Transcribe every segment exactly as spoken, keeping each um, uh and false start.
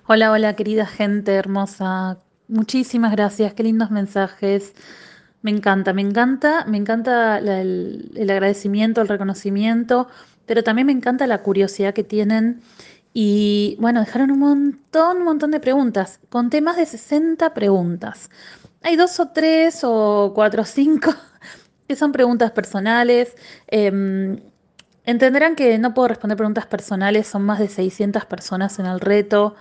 Hola, hola, querida gente hermosa. Muchísimas gracias, qué lindos mensajes. Me encanta, me encanta, me encanta la- el, el agradecimiento, el reconocimiento, pero también me encanta la curiosidad que tienen. Y bueno, dejaron un montón, un montón de preguntas. Conté más de sesenta preguntas. Hay dos o tres o cuatro o cinco que son preguntas personales. Em, entenderán que no puedo responder preguntas personales, son más de seiscientas personas en el reto.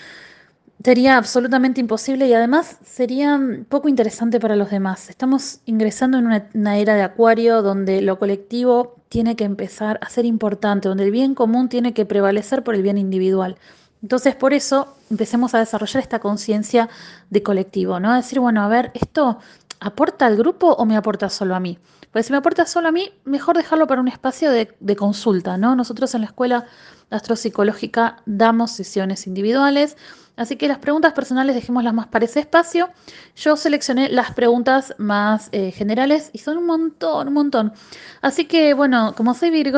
Sería absolutamente imposible y además sería mm, poco interesante para los demás. Estamos ingresando en una, una era de Acuario donde lo colectivo tiene que empezar a ser importante, donde el bien común tiene que prevalecer por el bien individual. Entonces, por eso empecemos a desarrollar esta conciencia de colectivo, ¿no? A decir, bueno, a ver, ¿esto aporta al grupo o me aporta solo a mí? Pues si me aporta solo a mí, mejor dejarlo para un espacio de, de consulta, ¿no? Nosotros en la escuela astropsicológica damos sesiones individuales. Así que las preguntas personales dejémoslas más para ese espacio. Yo seleccioné las preguntas más eh, generales y son un montón, un montón. Así que bueno, como soy Virgo,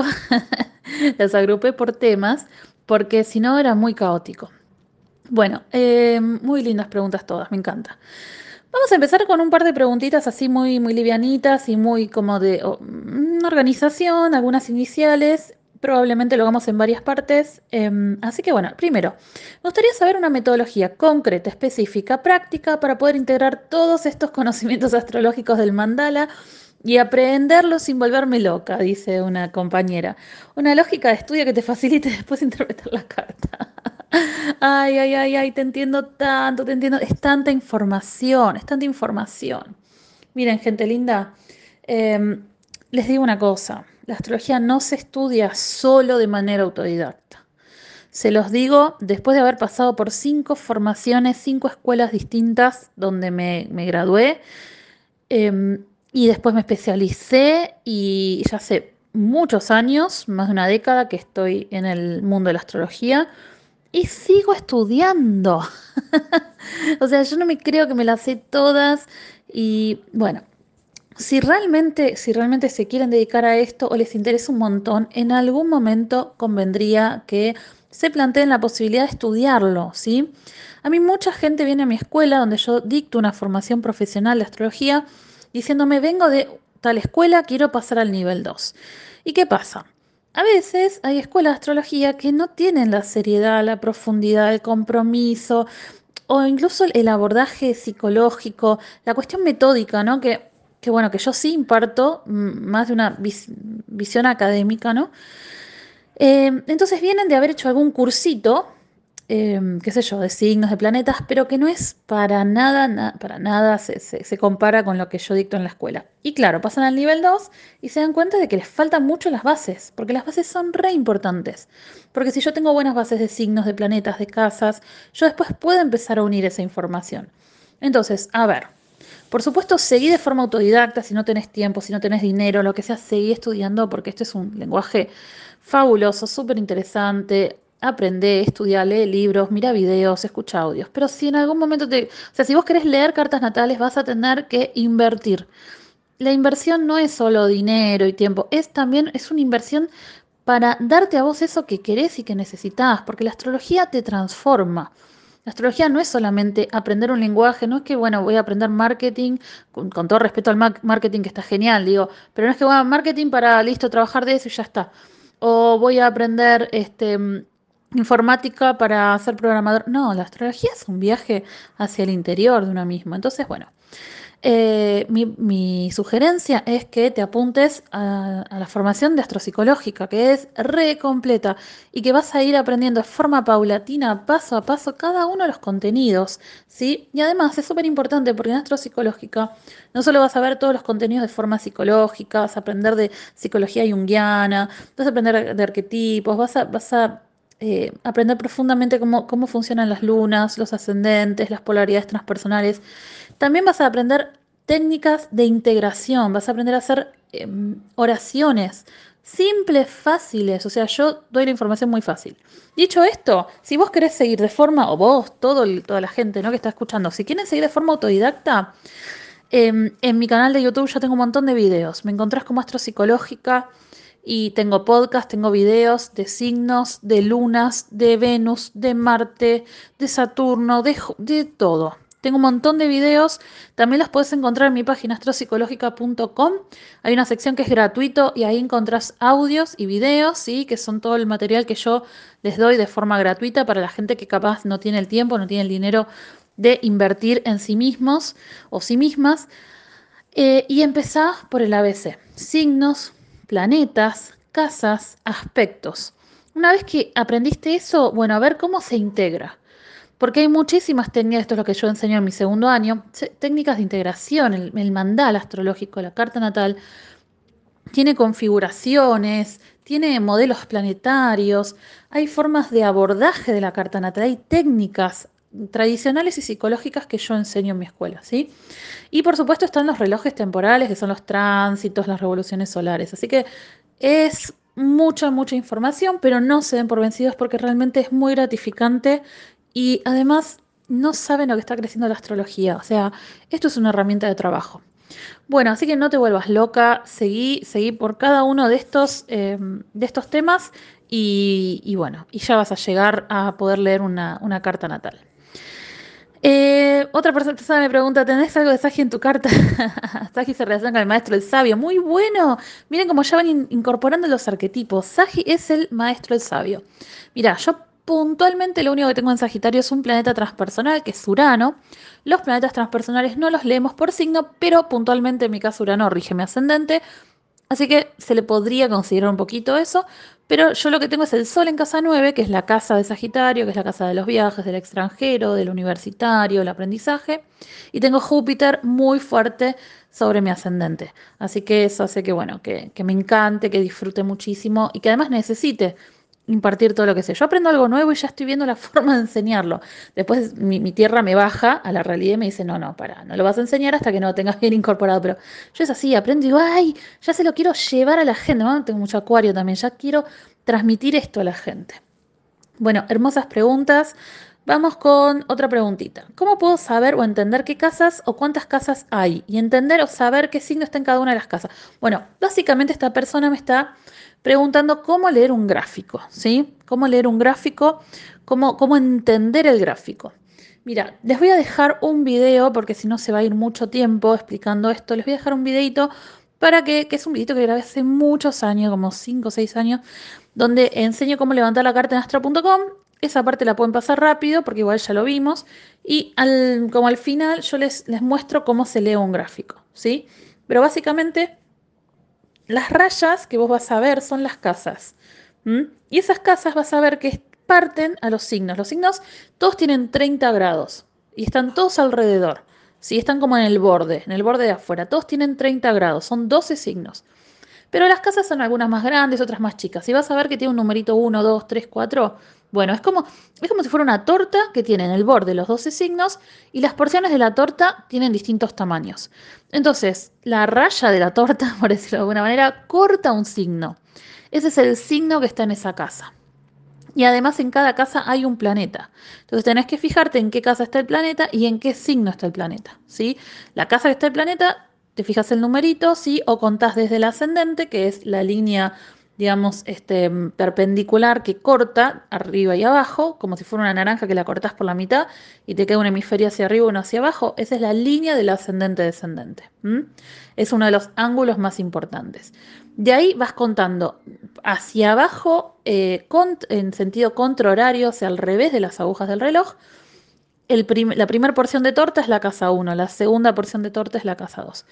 las agrupé por temas porque si no era muy caótico. Bueno, eh, muy lindas preguntas todas, me encanta. Vamos a empezar con un par de preguntitas así muy, muy livianitas y muy como de oh, mm, organización, algunas iniciales. Probablemente lo hagamos en varias partes. Em, así que bueno, primero, me gustaría saber una metodología concreta, específica, práctica para poder integrar todos estos conocimientos astrológicos del mandala y aprenderlos sin volverme loca, dice una compañera. Una lógica de estudio que te facilite después interpretar la carta. Ay, ay, ay, ay, te entiendo tanto, te entiendo. Es tanta información, es tanta información. Miren, gente linda, em, les digo una cosa, la astrología no se estudia solo de manera autodidacta. Se los digo después de haber pasado por cinco formaciones, cinco escuelas distintas donde me, me gradué, em, y después me especialicé y ya hace muchos años, más de una década que estoy en el mundo de la astrología. Y sigo estudiando. O sea, yo no me creo que me las sé todas. Y bueno, si realmente, si realmente se quieren dedicar a esto o les interesa un montón, en algún momento convendría que se planteen la posibilidad de estudiarlo, ¿sí? A mí mucha gente viene a mi escuela donde yo dicto una formación profesional de astrología diciéndome, vengo de tal escuela, quiero pasar al nivel dos. ¿Y qué pasa? A veces hay escuelas de astrología que no tienen la seriedad, la profundidad, el compromiso o incluso el abordaje psicológico, la cuestión metódica, ¿no? Que, que bueno, que yo sí imparto mm, más de una vis- visión académica, ¿no? Eh, entonces vienen de haber hecho algún cursito, eh, qué sé yo, de signos, de planetas, pero que no es para nada, na- para nada se, se- se compara con lo que yo dicto en la escuela. Y claro, pasan al nivel dos y se dan cuenta de que les faltan mucho las bases, porque las bases son re importantes. Porque si yo tengo buenas bases de signos, de planetas, de casas, yo después puedo empezar a unir esa información. Entonces, a ver. Por supuesto, seguí de forma autodidacta si no tenés tiempo, si no tenés dinero, lo que sea, seguí estudiando porque este es un lenguaje fabuloso, súper interesante. Aprende, estudia, lee libros, mira videos, escucha audios. Pero si en algún momento te... O sea, si vos querés leer cartas natales, vas a tener que invertir. La inversión no es solo dinero y tiempo, es también es una inversión para darte a vos eso que querés y que necesitas, porque la astrología te transforma. La astrología no es solamente aprender un lenguaje, no es que, bueno, voy a aprender marketing, con, con todo respeto al ma- marketing que está genial, digo, pero no es que voy a marketing para, listo, trabajar de eso y ya está. O voy a aprender este, mm, informática para ser programador. No, la astrología es un viaje hacia el interior de uno mismo. Entonces, bueno. Eh, mi, mi sugerencia es que te apuntes a, a la formación de astropsicológica, que es re completa y que vas a ir aprendiendo de forma paulatina, paso a paso, cada uno de los contenidos, ¿sí? Y además es súper importante porque en astropsicológica no solo vas a ver todos los contenidos de forma psicológica, vas a aprender de psicología junguiana, vas a aprender de arquetipos, vas a, vas a eh, aprender profundamente cómo, cómo funcionan las lunas, los ascendentes, las polaridades transpersonales. También vas a aprender técnicas de integración, vas a aprender a hacer eh, oraciones simples, fáciles, o sea, yo doy la información muy fácil. Dicho esto, si vos querés seguir de forma, o vos, todo el- toda la gente, ¿no?, que está escuchando, si quieren seguir de forma autodidacta, em, en mi canal de YouTube yo tengo un montón de videos. Me encontrás como Astro Psicológica. y tengo podcast, tengo videos de signos, de lunas, de Venus, de Marte, de Saturno, de, de todo. Tengo un montón de videos, también los puedes encontrar en mi página astropsicológica punto com. Hay una sección que es gratuito y ahí encontrás audios y videos, ¿sí? Que son todo el material que yo les doy de forma gratuita para la gente que capaz no tiene el tiempo, no tiene el dinero de invertir en sí mismos o sí mismas. Eh, y empezá por el A B C. Signos, planetas, casas, aspectos. Una vez que aprendiste eso, bueno, a ver cómo se integra. Porque hay muchísimas técnicas, esto es lo que yo enseño en mi segundo año, técnicas de integración, el, el mandal astrológico, la carta natal, tiene configuraciones, tiene modelos planetarios, hay formas de abordaje de la carta natal, hay técnicas tradicionales y psicológicas que yo enseño en mi escuela, ¿sí? Y por supuesto están los relojes temporales, que son los tránsitos, las revoluciones solares. Así que es mucha, mucha información, pero no se den por vencidos porque realmente es muy gratificante y además no saben lo que está creciendo la astrología. O sea, esto es una herramienta de trabajo. Bueno, así que no te vuelvas loca, seguí, seguí por cada uno de estos, eh, de estos temas y, y bueno, y ya vas a llegar a poder leer una, una carta natal. Eh, otra persona me pregunta, ¿tenés algo de Sagi en tu carta? Sagi se relaciona con el maestro, el sabio. Muy bueno. Miren cómo ya van in- incorporando los arquetipos. Sagi es el maestro, el sabio. Mira, yo puntualmente lo único que tengo en Sagitario es un planeta transpersonal, que es Urano. Los planetas transpersonales no los leemos por signo, pero puntualmente en mi caso Urano rige mi ascendente. Así que se le podría considerar un poquito eso, pero yo lo que tengo es el Sol en casa nueve, que es la casa de Sagitario, que es la casa de los viajes, del extranjero, del universitario, el aprendizaje, y tengo Júpiter muy fuerte sobre mi ascendente. Así que eso hace que, bueno, que, que me encante, que disfrute muchísimo y que además necesite impartir todo lo que sé. Yo aprendo algo nuevo y ya estoy viendo la forma de enseñarlo. Después mi, mi tierra me baja a la realidad y me dice, no, no, para, no lo vas a enseñar hasta que no lo tengas bien incorporado. Pero yo es así, aprendo y digo, ay, ya se lo quiero llevar a la gente. Bueno, tengo mucho acuario también, ya quiero transmitir esto a la gente. Bueno, hermosas preguntas. Vamos con otra preguntita. ¿Cómo puedo saber o entender qué casas o cuántas casas hay? Y entender o saber qué signo está en cada una de las casas. Bueno, básicamente esta persona me está preguntando cómo leer un gráfico, ¿sí? Cómo leer un gráfico, cómo, cómo entender el gráfico. Mira, les voy a dejar un video, porque si no se va a ir mucho tiempo explicando esto, les voy a dejar un videito para que, que es un videito que grabé hace muchos años, como cinco o seis años, donde enseño cómo levantar la carta en astro punto com. Esa parte la pueden pasar rápido porque igual ya lo vimos. Y al, como al final yo les, les muestro cómo se lee un gráfico, ¿sí? Pero básicamente las rayas que vos vas a ver son las casas. ¿M? Y esas casas vas a ver que parten a los signos. Los signos todos tienen treinta grados y están todos alrededor. ¿Sí? Están como en el borde, en el borde de afuera. Todos tienen treinta grados, son doce signos. Pero las casas son algunas más grandes, otras más chicas. Y vas a ver que tiene un numerito uno, dos, tres, cuatro. Bueno, es como, es como si fuera una torta que tiene en el borde los doce signos y las porciones de la torta tienen distintos tamaños. Entonces, la raya de la torta, por decirlo de alguna manera, corta un signo. Ese es el signo que está en esa casa. Y además en cada casa hay un planeta. Entonces tenés que fijarte en qué casa está el planeta y en qué signo está el planeta, ¿sí? La casa que está el planeta, te fijas el numerito, ¿sí? O contás desde el ascendente, que es la línea, digamos, este, perpendicular que corta arriba y abajo, como si fuera una naranja que la cortás por la mitad y te queda un hemisferio hacia arriba y uno hacia abajo. Esa es la línea del ascendente-descendente. ¿M? Es uno de los ángulos más importantes. De ahí vas contando hacia abajo, eh, en sentido contrahorario, o sea, al revés de las agujas del reloj. El prim la primera porción de torta es la casa uno, la segunda porción de torta es la casa dos.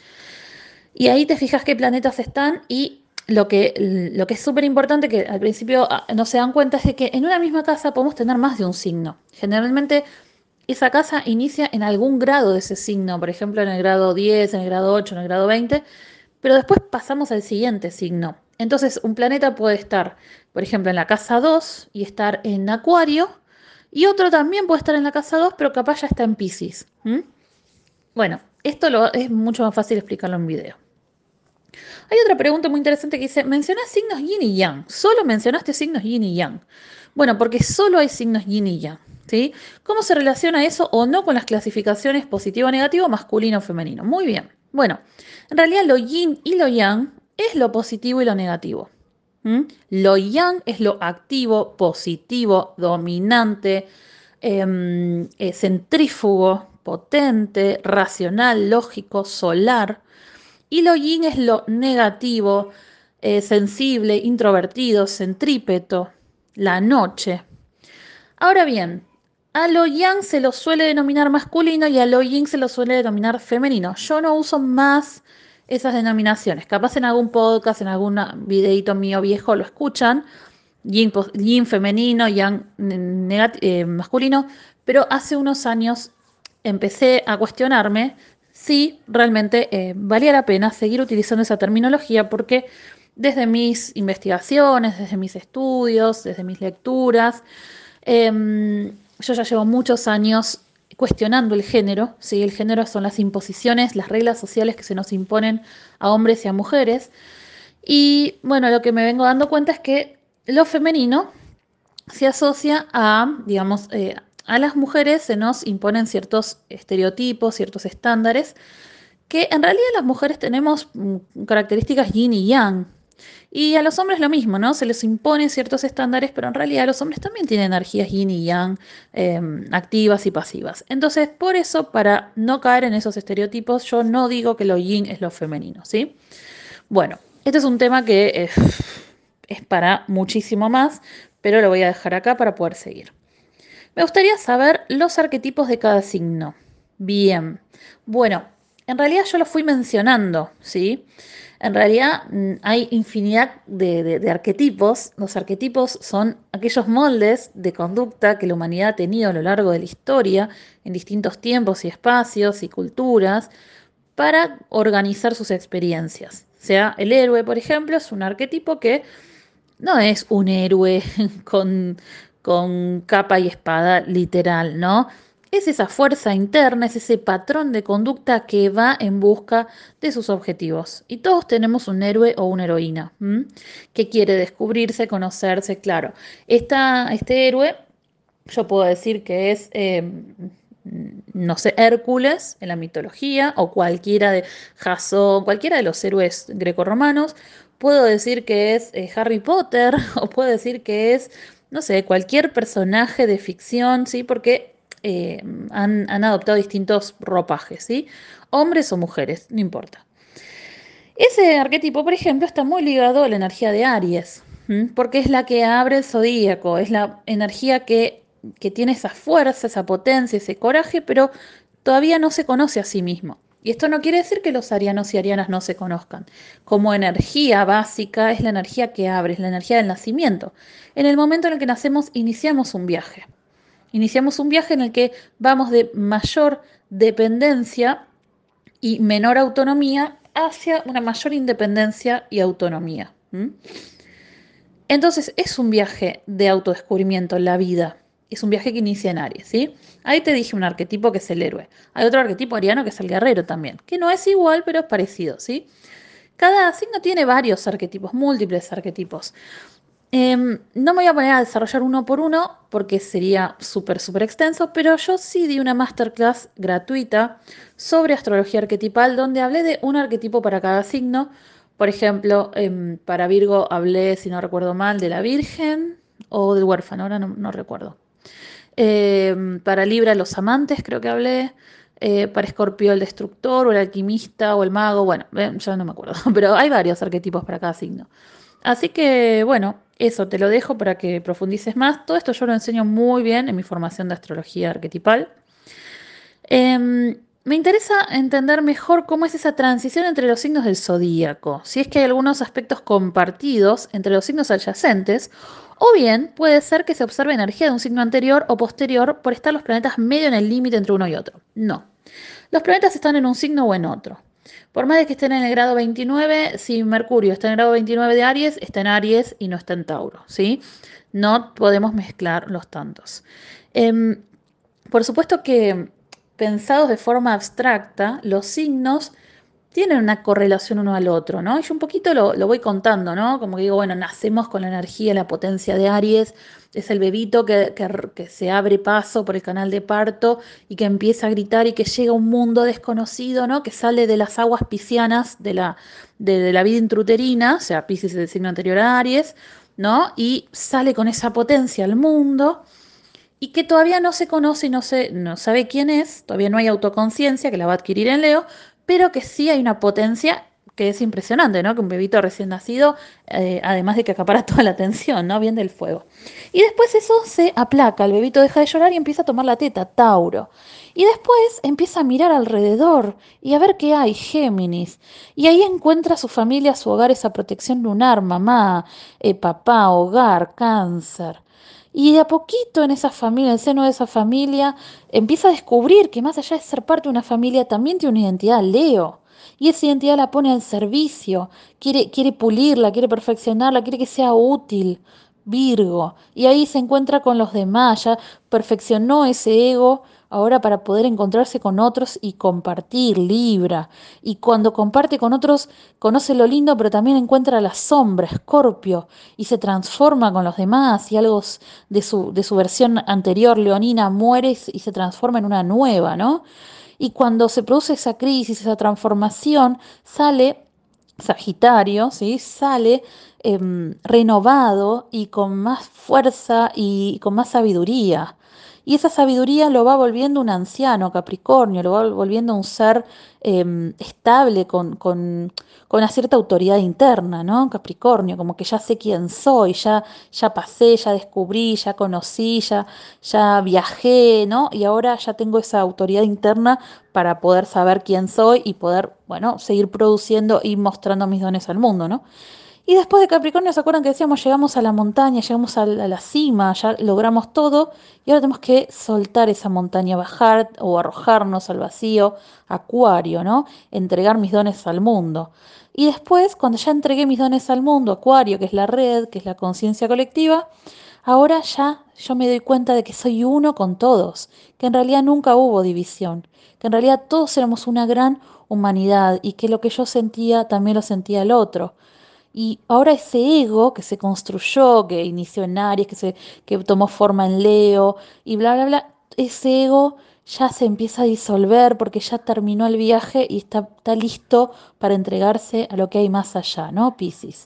Y ahí te fijas qué planetas están y lo que, lo que es súper importante, que al principio no se dan cuenta, es de que en una misma casa podemos tener más de un signo. Generalmente esa casa inicia en algún grado de ese signo, por ejemplo en el grado diez, en el grado ocho, en el grado veinte, pero después pasamos al siguiente signo. Entonces, un planeta puede estar, por ejemplo, en la casa dos y estar en Acuario, y otro también puede estar en la casa dos, pero capaz ya está en Piscis. ¿Mm? Bueno, esto lo, es mucho más fácil explicarlo en video. Hay otra pregunta muy interesante que dice, ¿mencionás signos yin y yang? ¿Solo mencionaste signos yin y yang? Bueno, porque solo hay signos yin y yang. ¿Sí? ¿Cómo se relaciona eso o no con las clasificaciones positivo, negativo, masculino o femenino? Muy bien. Bueno, en realidad lo yin y lo yang es lo positivo y lo negativo. ¿Mm? Lo yang es lo activo, positivo, dominante, em, eh, centrífugo, potente, racional, lógico, solar. Y lo yin es lo negativo, eh, sensible, introvertido, centrípeto, la noche. Ahora bien, a lo yang se lo suele denominar masculino y a lo yin se lo suele denominar femenino. Yo no uso más esas denominaciones. Capaz en algún podcast, en algún videito mío viejo lo escuchan. Yin, yin femenino, yang eh, masculino. Pero hace unos años empecé a cuestionarme si realmente eh, valía la pena seguir utilizando esa terminología porque desde mis investigaciones, desde mis estudios, desde mis lecturas, eh, yo ya llevo muchos años cuestionando el género, ¿sí? El género son las imposiciones, las reglas sociales que se nos imponen a hombres y a mujeres. Y bueno, lo que me vengo dando cuenta es que lo femenino se asocia a, digamos, eh, a las mujeres se nos imponen ciertos estereotipos, ciertos estándares, que en realidad las mujeres tenemos mm, características yin y yang. Y a los hombres lo mismo, ¿no? Se les imponen ciertos estándares, pero en realidad los hombres también tienen energías yin y yang, eh, activas y pasivas. Entonces, por eso, para no caer en esos estereotipos, yo no digo que lo yin es lo femenino, ¿sí? Bueno, este es un tema que eh, es para muchísimo más, pero lo voy a dejar acá para poder seguir. Me gustaría saber los arquetipos de cada signo. Bien, bueno, en realidad yo lo fui mencionando, ¿sí? En realidad mm, hay infinidad de, de, de arquetipos. Los arquetipos son aquellos moldes de conducta que la humanidad ha tenido a lo largo de la historia, en distintos tiempos y espacios y culturas, para organizar sus experiencias. O sea, el héroe, por ejemplo, es un arquetipo que no es un héroe con, con capa y espada literal, ¿no? Es esa fuerza interna, es ese patrón de conducta que va en busca de sus objetivos. Y todos tenemos un héroe o una heroína, ¿m? Que quiere descubrirse, conocerse, claro. Esta, este héroe, yo puedo decir que es, eh, no sé, Hércules en la mitología, o cualquiera de Jasón, cualquiera de los héroes grecorromanos. Puedo decir que es eh, Harry Potter, o puedo decir que es, no sé, cualquier personaje de ficción, ¿sí? Porque eh, han, han adoptado distintos ropajes, ¿sí? Hombres o mujeres, no importa. Ese arquetipo, por ejemplo, está muy ligado a la energía de Aries, ¿m? Porque es la que abre el zodíaco, es la energía que, que tiene esa fuerza, esa potencia, ese coraje, pero todavía no se conoce a sí mismo. Y esto no quiere decir que los arianos y arianas no se conozcan. Como energía básica es la energía que abre, es la energía del nacimiento. En el momento en el que nacemos iniciamos un viaje. Iniciamos un viaje en el que vamos de mayor dependencia y menor autonomía hacia una mayor independencia y autonomía. ¿Mm? Entonces es un viaje de autodescubrimiento en la vida. Es un viaje que inicia en Aries, ¿sí? Ahí te dije un arquetipo que es el héroe. Hay otro arquetipo ariano que es el guerrero también, que no es igual, pero es parecido, ¿sí? Cada signo tiene varios arquetipos, múltiples arquetipos. Eh, no me voy a poner a desarrollar uno por uno porque sería súper, súper extenso, pero yo sí di una masterclass gratuita sobre astrología arquetipal donde hablé de un arquetipo para cada signo. Por ejemplo, eh, para Virgo hablé, si no recuerdo mal, de la Virgen o del huérfano, ahora no, no recuerdo. Eh, para Libra, los amantes, creo que hablé. Eh, para Escorpio, el destructor o el alquimista o el mago. Bueno, eh, ya no me acuerdo, pero hay varios arquetipos para cada signo. Así que, bueno, eso te lo dejo para que profundices más. Todo esto yo lo enseño muy bien en mi formación de astrología arquetipal. Em, me interesa entender mejor cómo es esa transición entre los signos del zodíaco, si es que hay algunos aspectos compartidos entre los signos adyacentes, o bien puede ser que se observe energía de un signo anterior o posterior por estar los planetas medio en el límite entre uno y otro. No, los planetas están en un signo o en otro. Por más de que estén en el grado veintinueve, si Mercurio está en el grado veintinueve de Aries, está en Aries y no está en Tauro, ¿sí? No podemos mezclar los tantos. Em, por supuesto que pensados de forma abstracta, los signos tienen una correlación uno al otro, ¿no? Y yo un poquito lo, lo voy contando, ¿no? Como que digo, bueno, nacemos con la energía, la potencia de Aries, es el bebito que, que, que se abre paso por el canal de parto y que empieza a gritar y que llega a un mundo desconocido, ¿no? Que sale de las aguas piscianas de la, de, de la vida intrauterina, o sea, Piscis es el signo anterior a Aries, ¿no? Y sale con esa potencia al mundo y que todavía no se conoce y no, se, no sabe quién es, todavía no hay autoconciencia, que la va a adquirir en Leo, pero que sí hay una potencia que es impresionante, ¿no? Que un bebito recién nacido, eh, además de que acapara toda la atención, ¿no? Bien del fuego. Y después eso se aplaca, el bebito deja de llorar y empieza a tomar la teta, Tauro. Y después empieza a mirar alrededor y a ver qué hay, Géminis. Y ahí encuentra a su familia, su hogar, esa protección lunar, mamá, eh, papá, hogar, cáncer. Y de a poquito en esa familia, en el seno de esa familia, empieza a descubrir que más allá de ser parte de una familia, también tiene una identidad Leo. Y esa identidad la pone al servicio, quiere, quiere pulirla, quiere perfeccionarla, quiere que sea útil. Virgo. Y ahí se encuentra con los demás, ya perfeccionó ese ego ahora para poder encontrarse con otros y compartir, Libra. Y cuando comparte con otros, conoce lo lindo, pero también encuentra la sombra, Escorpio, y se transforma con los demás y algo de su, de su versión anterior, leonina, muere y se y se transforma en una nueva, ¿no? Y cuando se produce esa crisis, esa transformación, sale Sagitario, ¿sí? Sale em, renovado y con más fuerza y con más sabiduría. Y esa sabiduría lo va volviendo un anciano, Capricornio, lo va volviendo un ser em, estable, con, con, con una cierta autoridad interna, ¿no? Capricornio, como que ya sé quién soy, ya, ya pasé, ya descubrí, ya conocí, ya, ya viajé, ¿no? Y ahora ya tengo esa autoridad interna para poder saber quién soy y poder, bueno, seguir produciendo y mostrando mis dones al mundo, ¿no? Y después de Capricornio, ¿se acuerdan que decíamos, llegamos a la montaña, llegamos a la, a la cima, ya logramos todo y ahora tenemos que soltar esa montaña, bajar o arrojarnos al vacío, Acuario, ¿no? Entregar mis dones al mundo. Y después, cuando ya entregué mis dones al mundo, Acuario, que es la red, que es la conciencia colectiva, ahora ya yo me doy cuenta de que soy uno con todos, que en realidad nunca hubo división, que en realidad todos éramos una gran humanidad y que lo que yo sentía también lo sentía el otro. Y ahora ese ego que se construyó, que inició en Aries, que, se, que tomó forma en Leo y bla, bla, bla, ese ego ya se empieza a disolver porque ya terminó el viaje y está, está listo para entregarse a lo que hay más allá, ¿no? Piscis.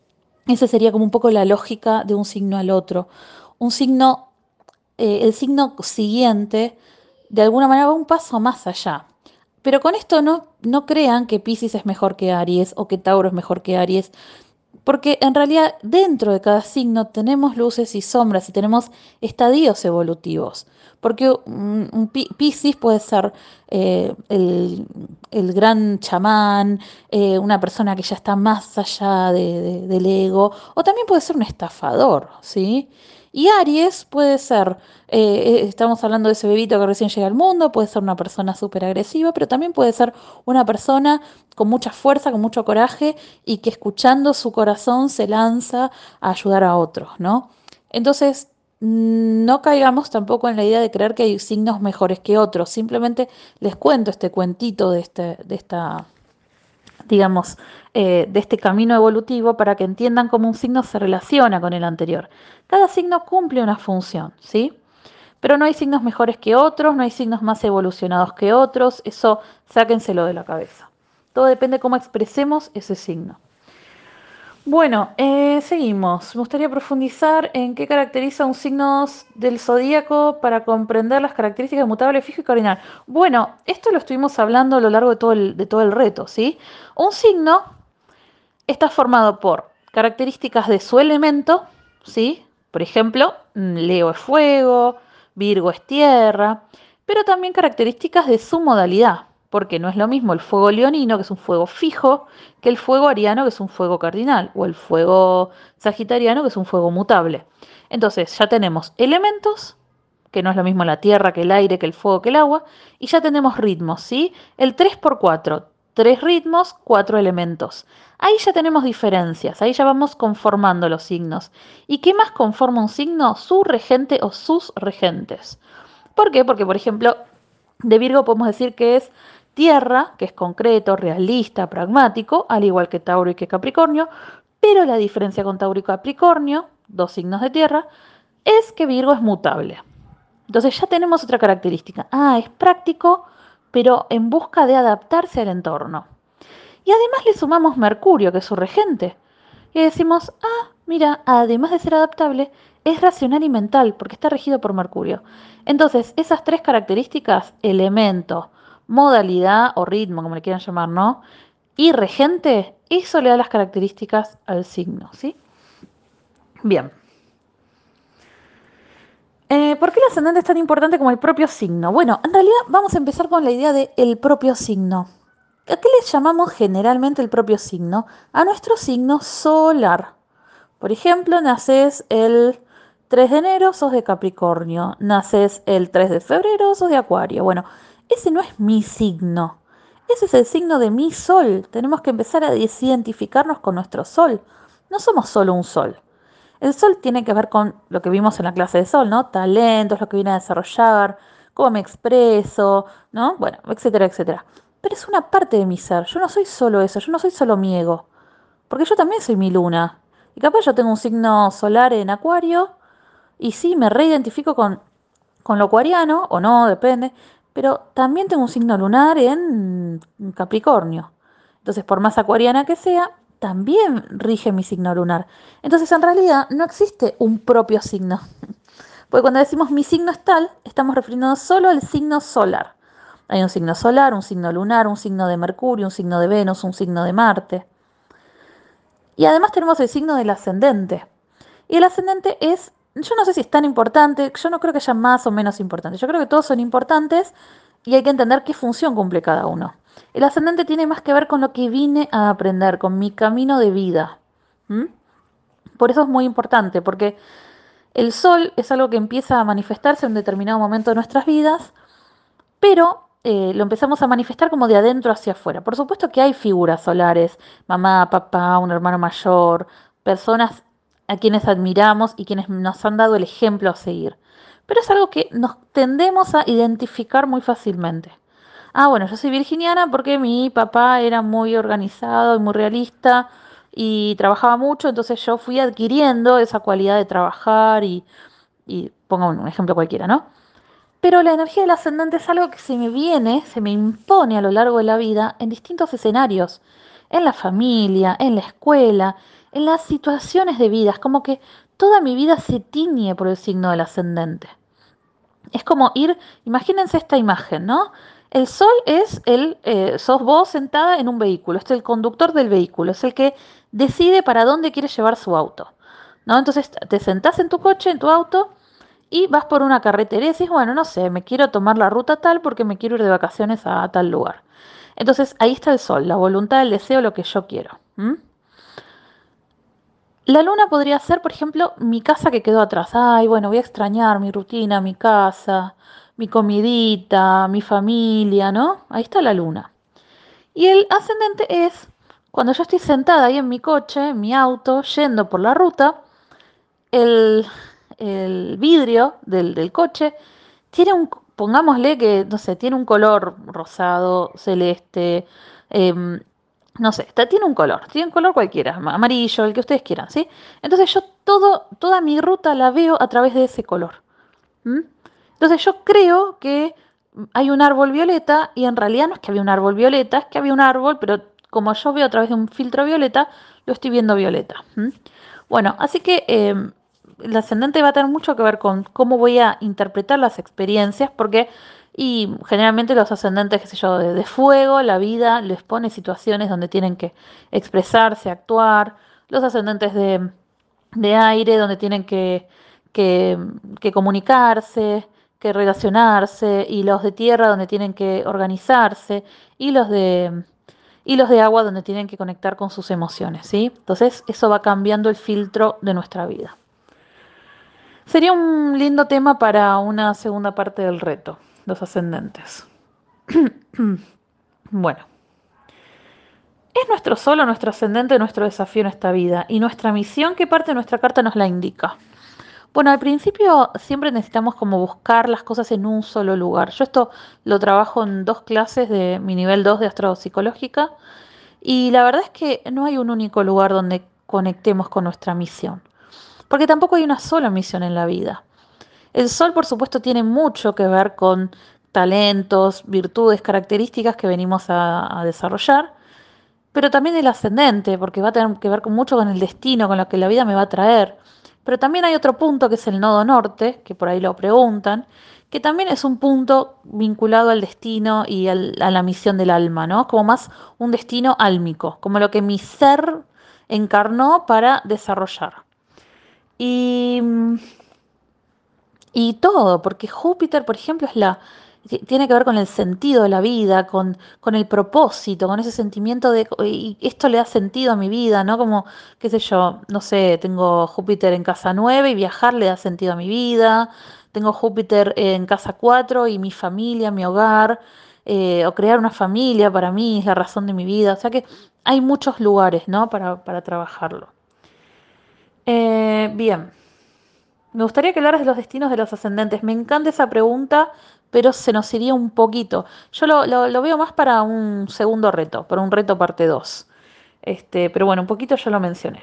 Esa sería como un poco la lógica de un signo al otro. Un signo, eh, el signo siguiente, de alguna manera va un paso más allá. Pero con esto no, no crean que Piscis es mejor que Aries o que Tauro es mejor que Aries, porque en realidad dentro de cada signo tenemos luces y sombras y tenemos estadios evolutivos. Porque un, un Pi- Piscis puede ser eh, el, el gran chamán, eh, una persona que ya está más allá de- de- del ego, o también puede ser un estafador, ¿sí? Y Aries puede ser, eh, eh, estamos hablando de ese bebito que recién llega al mundo, puede ser una persona súper agresiva, pero también puede ser una persona con mucha fuerza, con mucho coraje y que escuchando su corazón se lanza a ayudar a otros, ¿no? Entonces, mm, no caigamos tampoco en la idea de creer que hay signos mejores que otros, simplemente les cuento este cuentito de, este, de esta, digamos, eh, de este camino evolutivo para que entiendan cómo un signo se relaciona con el anterior. Cada signo cumple una función, ¿sí? Pero no hay signos mejores que otros, no hay signos más evolucionados que otros, eso sáquenselo de la cabeza. Todo depende cómo expresemos ese signo. Bueno, eh, seguimos. Me gustaría profundizar en qué caracteriza un signo del zodíaco para comprender las características de mutable, fijo y cardinal. Bueno, esto lo estuvimos hablando a lo largo de todo el, de todo el reto, ¿sí? Un signo está formado por características de su elemento, ¿sí? Por ejemplo, mm, Leo es fuego, Virgo es tierra, pero también características de su modalidad, porque no es lo mismo el fuego leonino, que es un fuego fijo, que el fuego ariano, que es un fuego cardinal, o el fuego sagitariano, que es un fuego mutable. Entonces, ya tenemos elementos, que no es lo mismo la tierra que el aire, que el fuego, que el agua, y ya tenemos ritmos, ¿sí? El tres por cuatro, tres ritmos, cuatro elementos. Ahí ya tenemos diferencias, ahí ya vamos conformando los signos. ¿Y qué más conforma un signo? Su regente o sus regentes. ¿Por qué? Porque, por ejemplo, de Virgo podemos decir que es Tierra, que es concreto, realista, pragmático, al igual que Tauro y que Capricornio, pero la diferencia con Tauro y Capricornio, dos signos de tierra, es que Virgo es mutable. Entonces ya tenemos otra característica. Ah, es práctico, pero en busca de adaptarse al entorno. Y además le sumamos Mercurio, que es su regente. Y decimos, ah, mira, además de ser adaptable, es racional y mental, porque está regido por Mercurio. Entonces, esas tres características, elemento, modalidad o ritmo, como le quieran llamar, ¿no? Y regente, eso le da las características al signo, ¿sí? Bien. Eh, ¿por qué el ascendente es tan importante como el propio signo? Bueno, en realidad vamos a empezar con la idea de el propio signo. ¿A qué le llamamos generalmente el propio signo? A nuestro signo solar. Por ejemplo, naces el tres de enero, sos de Capricornio. Naces el tres de febrero, sos de Acuario. Bueno, ese no es mi signo. Ese es el signo de mi sol. Tenemos que empezar a desidentificarnos con nuestro sol. No somos solo un sol. El sol tiene que ver con lo que vimos en la clase de sol, ¿no? Talentos, lo que viene a desarrollar, cómo me expreso, ¿no? Bueno, etcétera, etcétera. Pero es una parte de mi ser. Yo no soy solo eso, yo no soy solo mi ego. Porque yo también soy mi luna. Y capaz yo tengo un signo solar en Acuario y sí, me reidentifico con, con lo acuariano, o no, depende. Pero también tengo un signo lunar en Capricornio. Entonces, por más acuariana que sea, también rige mi signo lunar. Entonces, en realidad, no existe un propio signo. Porque cuando decimos mi signo es tal, estamos refiriéndonos solo al signo solar. Hay un signo solar, un signo lunar, un signo de Mercurio, un signo de Venus, un signo de Marte. Y además tenemos el signo del ascendente. Y el ascendente es, yo no sé si es tan importante, yo no creo que haya más o menos importante. Yo creo que todos son importantes y hay que entender qué función cumple cada uno. El ascendente tiene más que ver con lo que vine a aprender, con mi camino de vida. ¿Mm? Por eso es muy importante, porque el sol es algo que empieza a manifestarse en un determinado momento de nuestras vidas, pero eh, lo empezamos a manifestar como de adentro hacia afuera. Por supuesto que hay figuras solares, mamá, papá, un hermano mayor, personas a quienes admiramos y quienes nos han dado el ejemplo a seguir. Pero es algo que nos tendemos a identificar muy fácilmente. Ah, bueno, yo soy virginiana porque mi papá era muy organizado y muy realista y trabajaba mucho, entonces yo fui adquiriendo esa cualidad de trabajar y, y pongo un ejemplo cualquiera, ¿no? Pero la energía del ascendente es algo que se me viene, se me impone a lo largo de la vida en distintos escenarios, en la familia, en la escuela, en las situaciones de vida. Es como que toda mi vida se tiñe por el signo del ascendente. Es como ir, imagínense esta imagen, ¿no? El sol es el, eh, sos vos sentada en un vehículo, es el conductor del vehículo, es el que decide para dónde quiere llevar su auto, ¿no? Entonces te sentás en tu coche, en tu auto, y vas por una carretera y decís, bueno, no sé, me quiero tomar la ruta tal porque me quiero ir de vacaciones a tal lugar. Entonces ahí está el sol, la voluntad, el deseo, lo que yo quiero. ¿Mm? La luna podría ser, por ejemplo, mi casa que quedó atrás. Ay, bueno, voy a extrañar mi rutina, mi casa, mi comidita, mi familia, ¿no? Ahí está la luna. Y el ascendente es cuando yo estoy sentada ahí en mi coche, en mi auto, yendo por la ruta, el, el vidrio del, del coche tiene un, pongámosle que, no sé, tiene un color rosado, celeste, em, no sé, está, tiene un color, tiene un color cualquiera, amarillo, el que ustedes quieran, ¿sí? Entonces yo todo, toda mi ruta la veo a través de ese color. ¿Mm? Entonces yo creo que hay un árbol violeta y en realidad no es que había un árbol violeta, es que había un árbol, pero como yo veo a través de un filtro violeta, lo estoy viendo violeta. ¿Mm? Bueno, así que eh, el ascendente va a tener mucho que ver con cómo voy a interpretar las experiencias, porque y generalmente los ascendentes, qué sé yo, de, de fuego, la vida les pone situaciones donde tienen que expresarse, actuar. Los ascendentes de, de aire, donde tienen que, que, que comunicarse, que relacionarse, y los de tierra, donde tienen que organizarse, y los de, y los de agua, donde tienen que conectar con sus emociones, ¿sí? Entonces, eso va cambiando el filtro de nuestra vida. Sería un lindo tema para una segunda parte del reto, los ascendentes. Bueno, es nuestro sol o nuestro ascendente nuestro desafío en esta vida y nuestra misión, ¿qué parte de nuestra carta nos la indica? Bueno, al principio siempre necesitamos como buscar las cosas en un solo lugar. Yo esto lo trabajo en dos clases de mi nivel dos de astropsicológica y la verdad es que no hay un único lugar donde conectemos con nuestra misión, porque tampoco hay una sola misión en la vida. El sol, por supuesto, tiene mucho que ver con talentos, virtudes, características que venimos a, a desarrollar, pero también el ascendente, porque va a tener que ver con mucho con el destino, con lo que la vida me va a traer. Pero también hay otro punto que es el nodo norte, que por ahí lo preguntan, que también es un punto vinculado al destino y al- a la misión del alma, ¿no? Como más un destino álmico, como lo que mi ser encarnó para desarrollar. Y mm, y todo, porque Júpiter, por ejemplo, es la, ti- tiene que ver con el sentido de la vida, con, con el propósito, con ese sentimiento de, y esto le da sentido a mi vida, ¿no? Como, qué sé yo, no sé, tengo Júpiter en casa nueve y viajar le da sentido a mi vida, tengo Júpiter en casa cuatro y mi familia, mi hogar, eh, o crear una familia para mí es la razón de mi vida, o sea que hay muchos lugares, ¿no? Para, para trabajarlo. Eh, bien. Me gustaría que hablaras de los destinos de los ascendentes. Me encanta esa pregunta, pero se nos iría un poquito. Yo lo, lo- lo veo más para un segundo reto, para un reto parte dos. Este, pero bueno, un poquito ya lo mencioné.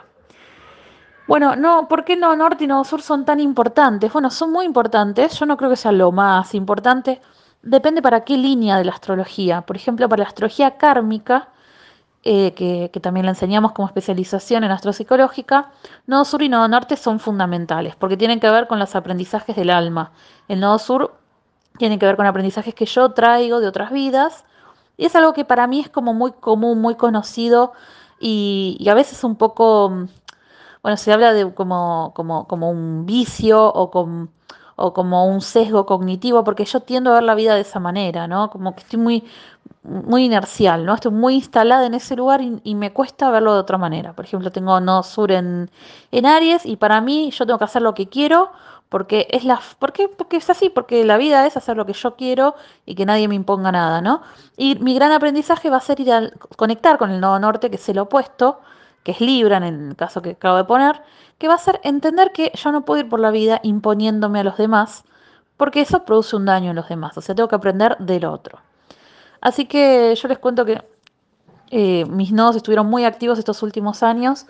Bueno, no, ¿por qué no norte y no sur son tan importantes? Bueno, son muy importantes. Yo no creo que sea lo más importante. Depende para qué línea de la astrología. Por ejemplo, para la astrología kármica, eh, que, que también la enseñamos como especialización en astropsicológica, nodo sur y nodo norte son fundamentales porque tienen que ver con los aprendizajes del alma. El nodo sur tiene que ver con aprendizajes que yo traigo de otras vidas y es algo que para mí es como muy común, muy conocido y, y a veces un poco, mm, bueno, se habla de como, como, como un vicio o, com- o como un sesgo cognitivo, porque yo tiendo a ver la vida de esa manera, ¿no? Como que estoy muy, muy inercial, ¿no? Estoy muy instalada en ese lugar y, y me cuesta verlo de otra manera. Por ejemplo, tengo nodo sur en, en Aries y para mí yo tengo que hacer lo que quiero porque es la, ¿por qué? Porque es así, porque la vida es hacer lo que yo quiero y que nadie me imponga nada, ¿no? Y mi gran aprendizaje va a ser ir a conectar con el nodo norte, que es el opuesto, que es Libra en el caso que acabo de poner, que va a ser entender que yo no puedo ir por la vida imponiéndome a los demás, porque eso produce un daño en los demás. O sea, tengo que aprender del otro. Así que yo les cuento que eh, mis nodos estuvieron muy activos estos últimos años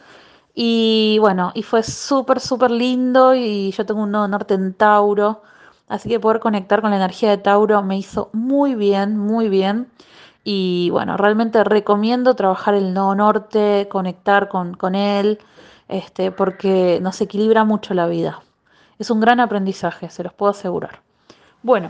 y bueno, y fue súper, súper lindo y yo tengo un nodo norte en Tauro, así que poder conectar con la energía de Tauro me hizo muy bien, muy bien. Y bueno, realmente recomiendo trabajar el nodo norte, conectar con, con él, este, porque nos equilibra mucho la vida. Es un gran aprendizaje, se los puedo asegurar. Bueno,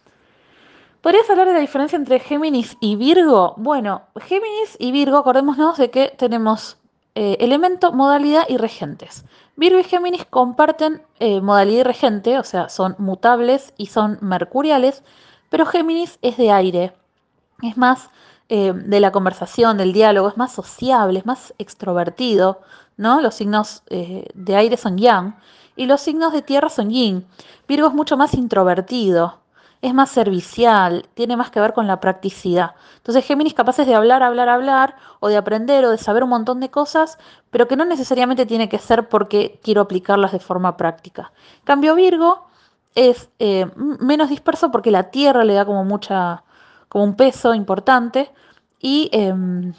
¿podrías hablar de la diferencia entre Géminis y Virgo? Bueno, Géminis y Virgo, acordémonos de que tenemos eh, elemento, modalidad y regentes. Virgo y Géminis comparten eh, modalidad y regente, o sea, son mutables y son mercuriales, pero Géminis es de aire, es más eh, de la conversación, del diálogo, es más sociable, es más extrovertido, ¿no? Los signos eh, de aire son yang y los signos de tierra son yin. Virgo es mucho más introvertido, es más servicial, tiene más que ver con la practicidad. Entonces Géminis capaces de hablar, hablar, hablar, o de aprender, o de saber un montón de cosas, pero que no necesariamente tiene que ser porque quiero aplicarlas de forma práctica. Cambio Virgo es eh, menos disperso porque la tierra le da como mucha como un peso importante y, eh,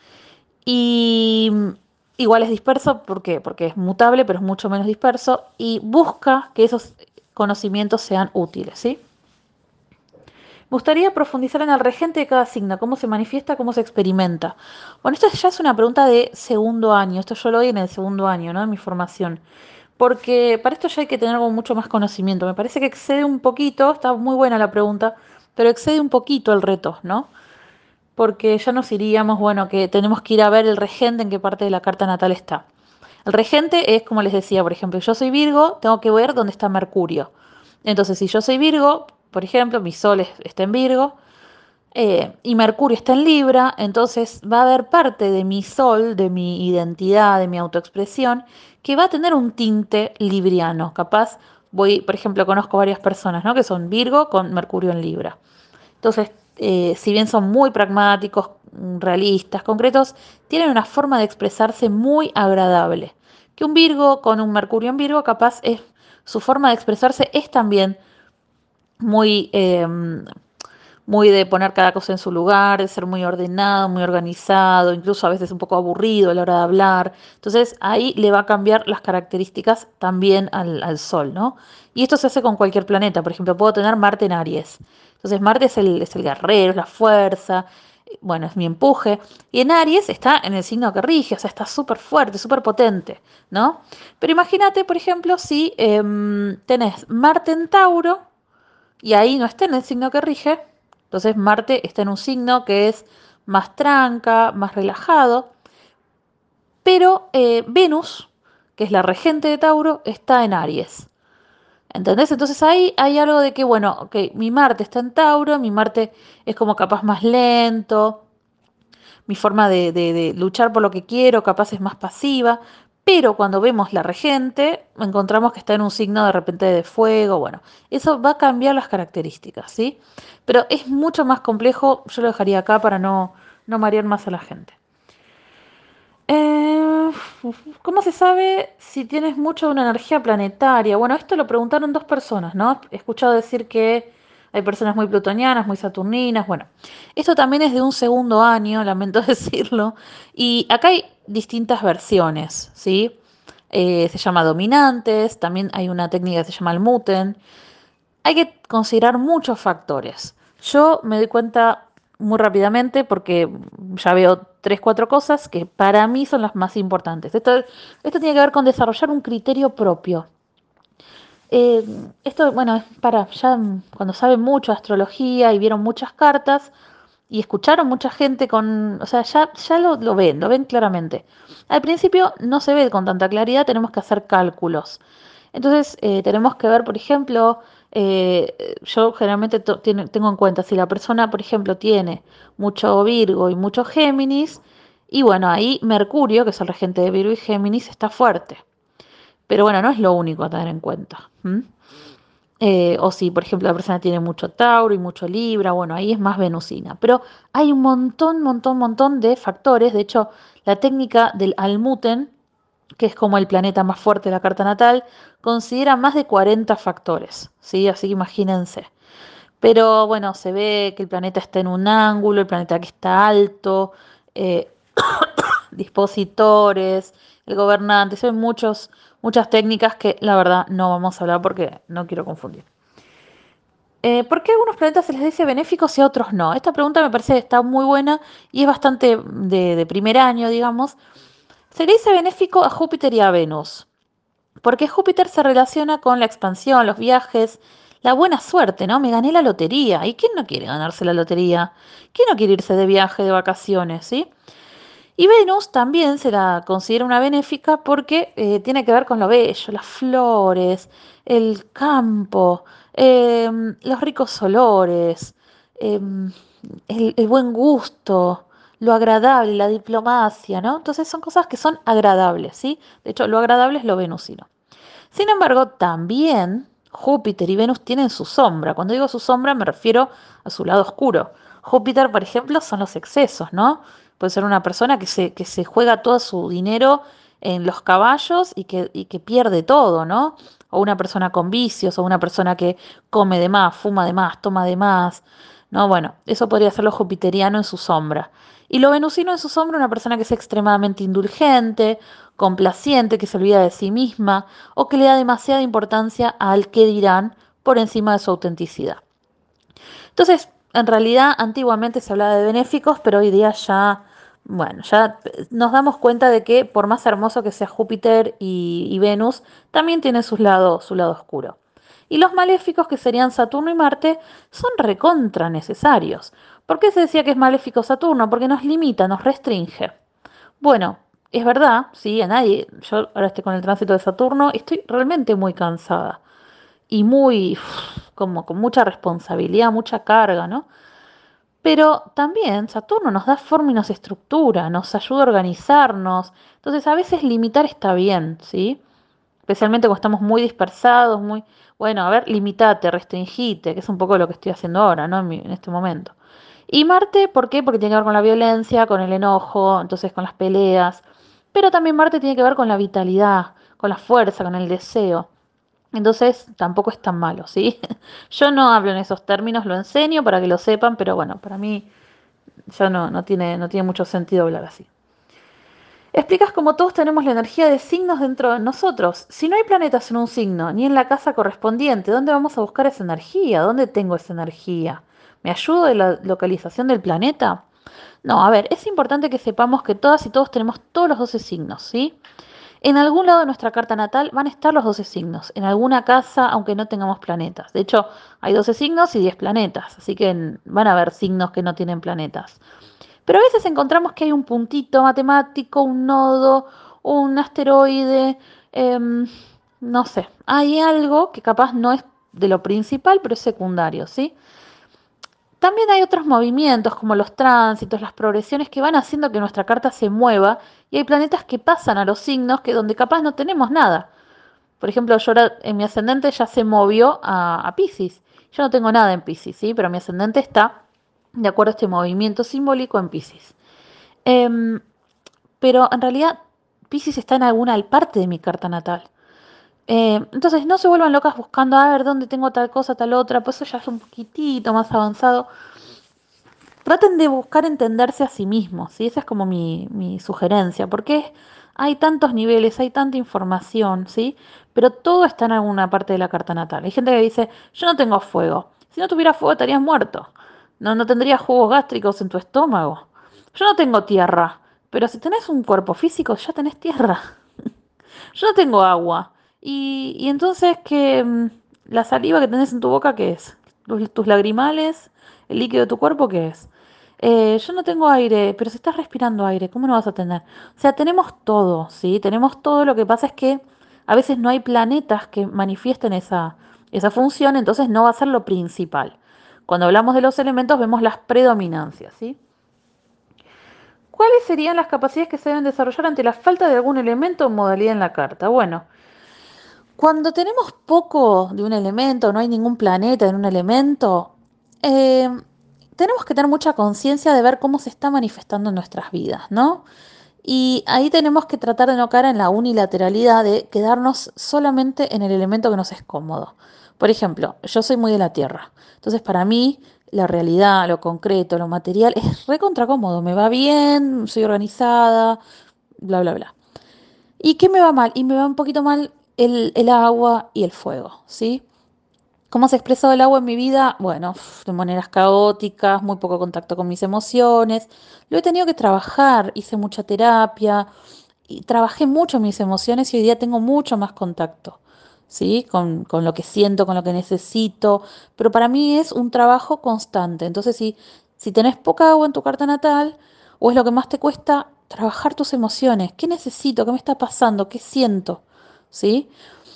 y igual es disperso, ¿por qué? Porque es mutable, pero es mucho menos disperso y busca que esos conocimientos sean útiles, ¿sí? Me gustaría profundizar en el regente de cada signo, cómo se manifiesta, cómo se experimenta. Bueno, esto ya es una pregunta de segundo año, esto yo lo doy en el segundo año, ¿no? En mi formación. Porque para esto ya hay que tener como mucho más conocimiento. Me parece que excede un poquito, está muy buena la pregunta, pero excede un poquito el reto, ¿no? Porque ya nos iríamos, bueno, que tenemos que ir a ver el regente en qué parte de la carta natal está. El regente es, como les decía, por ejemplo, yo soy Virgo, tengo que ver dónde está Mercurio. Entonces, si yo soy Virgo, por ejemplo, mi Sol es- está en Virgo, eh, y Mercurio está en Libra, entonces va a haber parte de mi Sol, de mi identidad, de mi autoexpresión, que va a tener un tinte libriano. Capaz, voy, por ejemplo, conozco varias personas, ¿no? Que son Virgo con Mercurio en Libra. Entonces, eh, si bien son muy pragmáticos, mm, realistas, concretos, tienen una forma de expresarse muy agradable. Que un Virgo con un Mercurio en Virgo capaz es su forma de expresarse es también muy, eh, muy de poner cada cosa en su lugar, de ser muy ordenado, muy organizado, incluso a veces un poco aburrido a la hora de hablar. Entonces ahí le va a cambiar las características también al, al Sol, ¿no? Y esto se hace con cualquier planeta. Por ejemplo, puedo tener Marte en Aries. Entonces Marte es el, es el guerrero, es la fuerza, bueno, es mi empuje. Y en Aries está en el signo que rige, o sea, está súper fuerte, súper potente, ¿no? Pero imagínate, por ejemplo, si em, tenés Marte en Tauro y ahí no está en el signo que rige, entonces Marte está en un signo que es más tranca, más relajado, pero eh, Venus, que es la regente de Tauro, está en Aries. ¿Entendés? Entonces ahí hay algo de que, bueno, ok, mi Marte está en Tauro, mi Marte es como capaz más lento, mi forma de, de, de luchar por lo que quiero capaz es más pasiva, pero cuando vemos la regente, encontramos que está en un signo de repente de fuego, bueno, eso va a cambiar las características, ¿sí? Pero es mucho más complejo, yo lo dejaría acá para no, no marear más a la gente. Eh, ¿Cómo se sabe si tienes mucho de una energía planetaria? Bueno, esto lo preguntaron dos personas, ¿no? He escuchado decir que hay personas muy plutonianas, muy saturninas. Bueno, esto también es de un segundo año, lamento decirlo. Y acá hay distintas versiones, ¿sí? Eh, se llama dominantes, también hay una técnica que se llama el Muten. Hay que considerar muchos factores. Yo me doy cuenta muy rápidamente porque ya veo tres, cuatro cosas que para mí son las más importantes. Esto, esto tiene que ver con desarrollar un criterio propio. Eh, Esto, bueno, es para ya cuando saben mucho de astrología y vieron muchas cartas y escucharon mucha gente con, o sea, ya, ya lo, lo ven, lo ven claramente. Al principio no se ve con tanta claridad, tenemos que hacer cálculos. Entonces, eh, tenemos que ver, por ejemplo, eh, yo generalmente to- tiene- tengo en cuenta si la persona, por ejemplo, tiene mucho Virgo y mucho Géminis, y bueno, ahí Mercurio, que es el regente de Virgo y Géminis, está fuerte. Pero bueno, no es lo único a tener en cuenta. ¿M? Eh, o si, por ejemplo, la persona tiene mucho Tauro y mucho Libra, bueno, ahí es más venusina. Pero hay un montón, montón, montón de factores. De hecho, la técnica del Almuten, que es como el planeta más fuerte de la carta natal, considera más de cuarenta factores, ¿sí? Así que imagínense. Pero bueno, se ve que el planeta está en un ángulo, el planeta que está alto, eh, dispositores, el gobernante, se ven muchos, muchas técnicas que la verdad no vamos a hablar porque no quiero confundir. Eh, ¿por qué a algunos planetas se les dice benéficos y a otros no? Esta pregunta me parece que está muy buena y es bastante de, de primer año, digamos. Se le dice benéfico a Júpiter y a Venus, porque Júpiter se relaciona con la expansión, los viajes, la buena suerte, ¿no? Me gané la lotería. ¿Y quién no quiere ganarse la lotería? ¿Quién no quiere irse de viaje, de vacaciones, sí? Y Venus también se la considera una benéfica porque eh, tiene que ver con lo bello, las flores, el campo, em, los ricos olores, em, el, el buen gusto, lo agradable, la diplomacia, ¿no? Entonces son cosas que son agradables, ¿sí? De hecho, lo agradable es lo venusino. Sin embargo, también Júpiter y Venus tienen su sombra. Cuando digo su sombra me refiero a su lado oscuro. Júpiter, por ejemplo, son los excesos, ¿no? Puede ser una persona que se, que se juega todo su dinero en los caballos y que, y que pierde todo, ¿no? O una persona con vicios, o una persona que come de más, fuma de más, toma de más, ¿no? Bueno, eso podría ser lo jupiteriano en su sombra. Y lo venusino en su sombra, una persona que es extremadamente indulgente, complaciente, que se olvida de sí misma o que le da demasiada importancia al qué dirán por encima de su autenticidad. Entonces, en realidad, antiguamente se hablaba de benéficos, pero hoy día ya, bueno, ya nos damos cuenta de que por más hermoso que sea Júpiter y, y Venus, también tiene su lado, su lado oscuro. Y los maléficos, que serían Saturno y Marte, son recontra necesarios. ¿Por qué se decía que es maléfico Saturno? Porque nos limita, nos restringe. Bueno, es verdad, sí, a nadie. Yo ahora estoy con el tránsito de Saturno, estoy realmente muy cansada y muy, uf, como con mucha responsabilidad, mucha carga, ¿no? Pero también Saturno nos da forma y nos estructura, nos ayuda a organizarnos. Entonces, a veces limitar está bien, ¿sí? Especialmente cuando estamos muy dispersados, muy, bueno, a ver, limitate, restringite, que es un poco lo que estoy haciendo ahora, ¿no? En, mi- en este momento. Y Marte, ¿por qué? Porque tiene que ver con la violencia, con el enojo, entonces con las peleas. Pero también Marte tiene que ver con la vitalidad, con la fuerza, con el deseo. Entonces tampoco es tan malo, ¿sí? Yo no hablo en esos términos, lo enseño para que lo sepan, pero bueno, para mí ya no, no tiene, no tiene mucho sentido hablar así. Explicas cómo todos tenemos la energía de signos dentro de nosotros. Si no hay planetas en un signo, ni en la casa correspondiente, ¿dónde vamos a buscar esa energía? ¿Dónde tengo esa energía? ¿Me ayuda de la localización del planeta? No, a ver, es importante que sepamos que todas y todos tenemos todos los doce signos, ¿sí? En algún lado de nuestra carta natal van a estar los doce signos, en alguna casa, aunque no tengamos planetas. De hecho, hay doce signos y diez planetas, así que van a haber signos que no tienen planetas. Pero a veces encontramos que hay un puntito matemático, un nodo, un asteroide, em, no sé, hay algo que capaz no es de lo principal, pero es secundario, ¿sí? También hay otros movimientos como los tránsitos, las progresiones que van haciendo que nuestra carta se mueva y hay planetas que pasan a los signos que donde capaz no tenemos nada. Por ejemplo, yo ahora en mi ascendente ya se movió a, a Piscis. Yo no tengo nada en Piscis, ¿sí? Pero mi ascendente está de acuerdo a este movimiento simbólico en Piscis. Em, pero en realidad Piscis está en alguna parte de mi carta natal. Eh, entonces no se vuelvan locas buscando a ver dónde tengo tal cosa, tal otra, pues eso ya es un poquitito más avanzado. Traten de buscar entenderse a sí mismos, ¿sí? Esa es como mi, mi sugerencia, porque hay tantos niveles, hay tanta información, ¿sí? Pero todo está en alguna parte de la carta natal. Hay gente que dice, yo no tengo fuego. Si no tuviera fuego estarías muerto. No, no tendrías jugos gástricos en tu estómago. Yo no tengo tierra, pero si tenés un cuerpo físico, ya tenés tierra. Yo no tengo agua. Y, y entonces, ¿qué, mm, la saliva que tenés en tu boca, ¿qué es? Tus, tus lagrimales, el líquido de tu cuerpo, ¿qué es? Eh, yo no tengo aire, pero si estás respirando aire, ¿cómo no vas a tener? O sea, tenemos todo, ¿sí? Tenemos todo, lo que pasa es que a veces no hay planetas que manifiesten esa, esa función, entonces no va a ser lo principal. Cuando hablamos de los elementos vemos las predominancias, ¿sí? ¿Cuáles serían las capacidades que se deben desarrollar ante la falta de algún elemento o modalidad en la carta? Bueno, cuando tenemos poco de un elemento, no hay ningún planeta en un elemento, eh, tenemos que tener mucha conciencia de ver cómo se está manifestando en nuestras vidas, ¿no? Y ahí tenemos que tratar de no caer en la unilateralidad de quedarnos solamente en el elemento que nos es cómodo. Por ejemplo, yo soy muy de la tierra, entonces para mí la realidad, lo concreto, lo material es recontra cómodo, me va bien, soy organizada, bla, bla, bla. ¿Y qué me va mal? Y me va un poquito mal el, el agua y el fuego, ¿sí? ¿Cómo se ha expresado el agua en mi vida? Bueno, de maneras caóticas, muy poco contacto con mis emociones. Lo he tenido que trabajar, hice mucha terapia y trabajé mucho mis emociones y hoy día tengo mucho más contacto, ¿sí? Con, con lo que siento, con lo que necesito. Pero para mí es un trabajo constante. Entonces, si, si tenés poca agua en tu carta natal, o es lo que más te cuesta, trabajar tus emociones. ¿Qué necesito? ¿Qué me está pasando? ¿Qué siento? ¿Sí?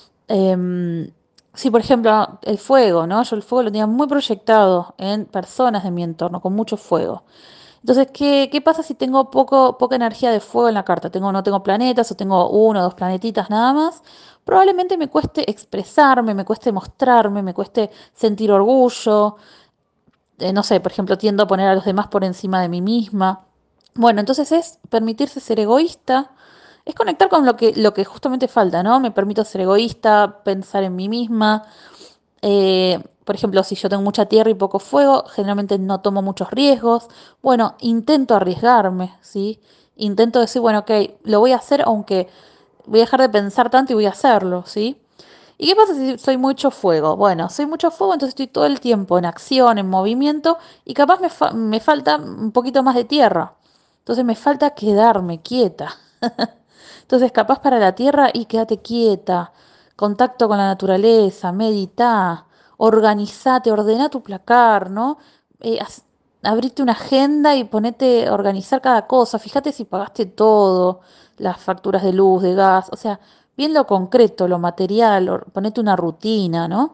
Em, sí, por ejemplo, el fuego, ¿no? Yo el fuego lo tenía muy proyectado en personas de mi entorno, con mucho fuego. Entonces, ¿qué, qué pasa si tengo poco, poca energía de fuego en la carta? Tengo, no tengo planetas o tengo uno o dos planetitas nada más. Probablemente me cueste expresarme, me cueste mostrarme, me cueste sentir orgullo. Eh, no sé, por ejemplo, tiendo a poner a los demás por encima de mí misma. Bueno, entonces es permitirse ser egoísta, es conectar con lo que, lo que justamente falta, ¿no? Me permito ser egoísta, pensar en mí misma. Eh, por ejemplo, si yo tengo mucha tierra y poco fuego, generalmente no tomo muchos riesgos. Bueno, intento arriesgarme, ¿sí? Intento decir, bueno, ok, lo voy a hacer aunque voy a dejar de pensar tanto y voy a hacerlo, ¿sí? ¿Y qué pasa si soy mucho fuego? Bueno, soy mucho fuego, entonces estoy todo el tiempo en acción, en movimiento, y capaz me, fa- me falta un poquito más de tierra. Entonces me falta quedarme quieta. Entonces, capaz para la tierra y quédate quieta, contacto con la naturaleza, medita, organizate, ordena tu placar, ¿no? Eh, haz- abrite una agenda y ponete a organizar cada cosa. Fíjate si pagaste todo, las facturas de luz, de gas, o sea, bien lo concreto, lo material, or- ponete una rutina, ¿no?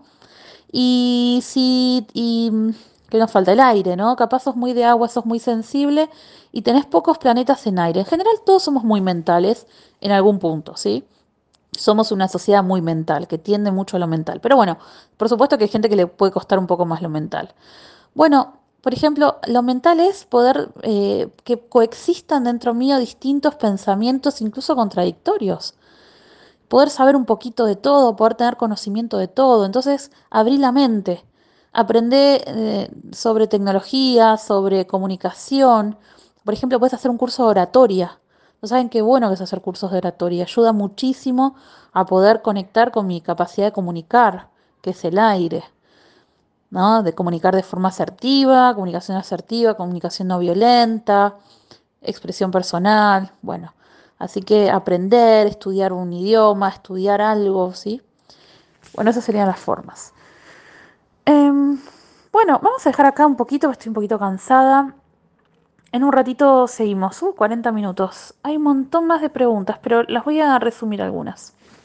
Y si, y mm, que nos falta el aire, ¿no? Capaz sos muy de agua, sos muy sensible y tenés pocos planetas en aire. En general todos somos muy mentales en algún punto, ¿sí? Somos una sociedad muy mental, que tiende mucho a lo mental. Pero bueno, por supuesto que hay gente que le puede costar un poco más lo mental. Bueno, por ejemplo, lo mental es poder eh, que coexistan dentro mío distintos pensamientos, incluso contradictorios. poder saber un poquito de todo, poder tener conocimiento de todo. Entonces, abrí la mente, aprendí eh, sobre tecnología, sobre comunicación. Por ejemplo, puedes hacer un curso de oratoria. No saben qué bueno que es hacer cursos de oratoria. Ayuda muchísimo a poder conectar con mi capacidad de comunicar, que es el aire, ¿no? De comunicar de forma asertiva, comunicación asertiva, comunicación no violenta, expresión personal, bueno. Así que aprender, estudiar un idioma, estudiar algo, ¿sí? Bueno, esas serían las formas. Em, bueno, vamos a dejar acá un poquito, estoy un poquito cansada. En un ratito seguimos. Uh, cuarenta minutos. Hay un montón más de preguntas, pero las voy a resumir algunas.